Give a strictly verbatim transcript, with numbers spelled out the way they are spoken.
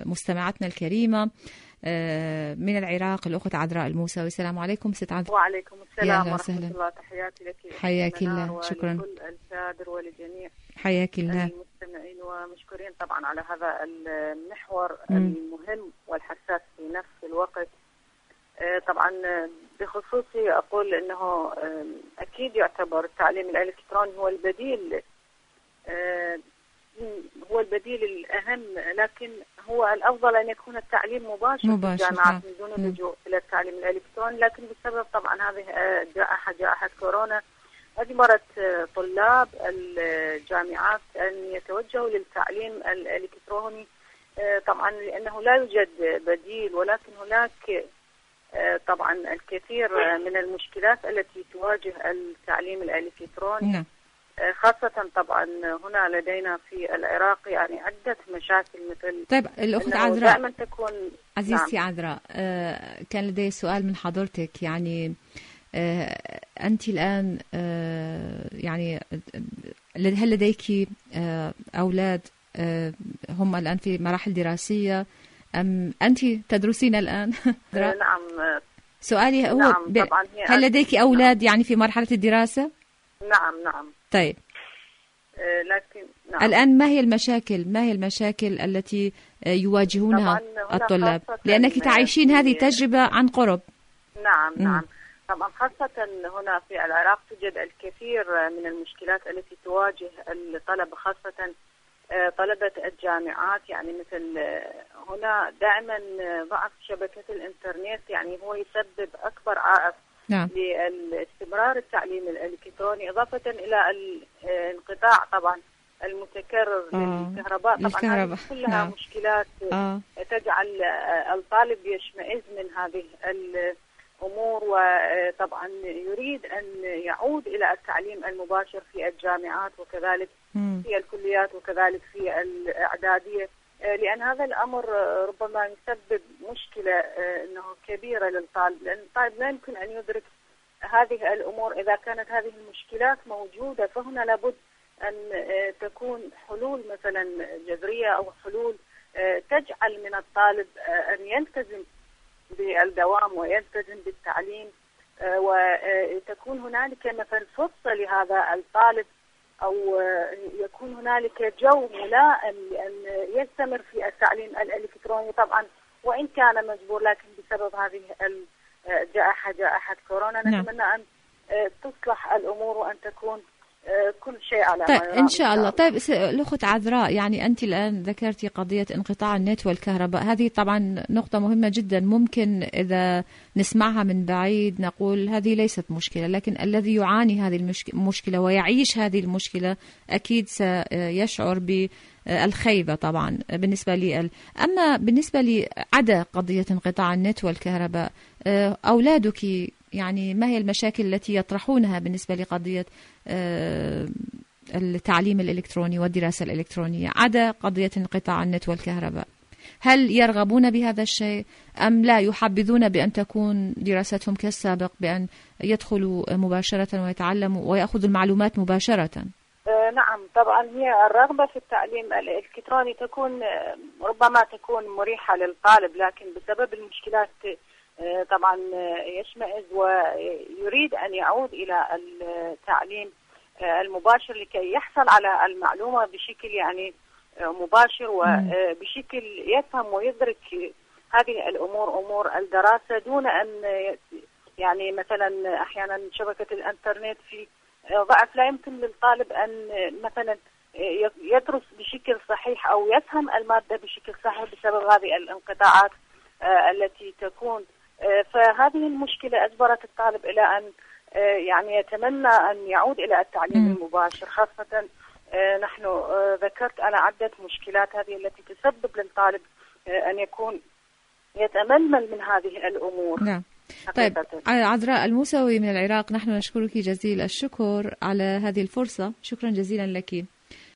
مستمعتنا الكريمة من العراق الأخت عذراء الموسوي. السلام عليكم ست عذراء. وعليكم السلام ورحمة الله. تحياتي لك. حياك الله. شكرا ولكل الكادر ولجميع حياك الله المستمعين، ومشكورين طبعا على هذا المحور م. المهم والحساس في نفس الوقت. طبعا بخصوصي أقول أنه أكيد يعتبر التعليم الإلكتروني هو البديل هو البديل الأهم، لكن هو الأفضل أن يكون التعليم مباشر, مباشر في الجامعات من دون اللجوء إلى التعليم الإلكتروني. لكن بسبب طبعا هذه الجائحة جائحة كورونا أجبرت طلاب الجامعات أن يتوجهوا للتعليم الإلكتروني، طبعا لأنه لا يوجد بديل، ولكن هناك طبعا الكثير من المشكلات التي تواجه التعليم الإلكتروني. نعم. خاصة طبعا هنا لدينا في العراق يعني عدة مشاكل مثل. طيب الأخت عذراء دائما تكون عزيزتي. نعم. عذراء آه كان لدي سؤال من حضرتك، يعني آه أنت الآن آه يعني هل لديك آه أولاد آه هم الآن في مراحل دراسية أم أنت تدرسين الآن؟ نعم. سؤالي هو نعم ب... هل لديك أولاد نعم. يعني في مرحلة الدراسة؟ نعم نعم. طيب آه لكن نعم. الآن ما هي المشاكل ما هي المشاكل التي يواجهونها الطلاب؟ لأنك تعيشين هذه التجربة عن قرب. نعم م. نعم طبعا خاصة هنا في العراق توجد الكثير من المشكلات التي تواجه الطلبة، خاصة طلبة الجامعات. يعني مثل هنا دائما ضعف شبكة الإنترنت يعني هو يسبب أكبر عائق نعم. لاستمرار التعليم الإلكتروني، إضافة إلى الانقطاع طبعا المتكرر آه. للكهرباء. طبعا الكهرباء. كلها نعم. مشكلات آه. تجعل الطالب يشمئز من هذه الأمور، وطبعا يريد أن يعود إلى التعليم المباشر في الجامعات وكذلك م. في الكليات وكذلك في الإعدادية، لأن هذا الأمر ربما يسبب مشكلة أنه كبيرة للطالب، لأن الطالب لا يمكن أن يدرك هذه الأمور إذا كانت هذه المشكلات موجودة. فهنا لابد أن تكون حلول مثلا جذرية أو حلول تجعل من الطالب أن يلتزم بالدوام ويلتزم بالتعليم، وتكون هنالك مثلا فرصة لهذا الطالب أو يكون هنالك جو ملائم لأن يستمر في التعليم الإلكتروني، طبعا وإن كان مجبور، لكن بسبب هذه الجائحة جائحة كورونا نتمنى أن تصلح الأمور وأن تكون كل شيء على طيب ما إن شاء الله. طيب الأخت عذراء، يعني أنت الآن ذكرتي قضية انقطاع النت والكهرباء، هذه طبعا نقطة مهمة جدا. ممكن إذا نسمعها من بعيد نقول هذه ليست مشكلة، لكن الذي يعاني هذه المشكلة ويعيش هذه المشكلة أكيد سيشعر بالخيبة طبعا بالنسبة لي. أما بالنسبة لي عدا قضية انقطاع النت والكهرباء، أولادك يعني ما هي المشاكل التي يطرحونها بالنسبة لقضية التعليم الإلكتروني والدراسة الإلكترونية عدا قضية انقطاع النت والكهرباء؟ هل يرغبون بهذا الشيء أم لا يحبذون بأن تكون دراستهم كالسابق، بأن يدخلوا مباشرة ويتعلموا ويأخذوا المعلومات مباشرة؟ نعم طبعا هي الرغبة في التعليم الإلكتروني تكون ربما تكون مريحة للطالب، لكن بسبب المشكلات طبعا يشمئز ويريد أن يعود إلى التعليم المباشر لكي يحصل على المعلومة بشكل يعني مباشر وبشكل يفهم ويدرك هذه الأمور أمور الدراسة دون أن يعني مثلا أحيانا شبكة الإنترنت في ضعف لا يمكن للطالب أن مثلا يدرس بشكل صحيح أو يفهم المادة بشكل صحيح بسبب هذه الانقطاعات التي تكون. فهذه المشكلة أجبرت الطالب إلى أن يعني يتمنى أن يعود إلى التعليم المباشر، خاصة نحن ذكرت أنا عدة مشكلات هذه التي تسبب للطالب أن يكون يتململ من هذه الأمور. نعم. طيب عذراء الموسوي من العراق، نحن نشكرك جزيل الشكر على هذه الفرصة، شكرا جزيلا لك.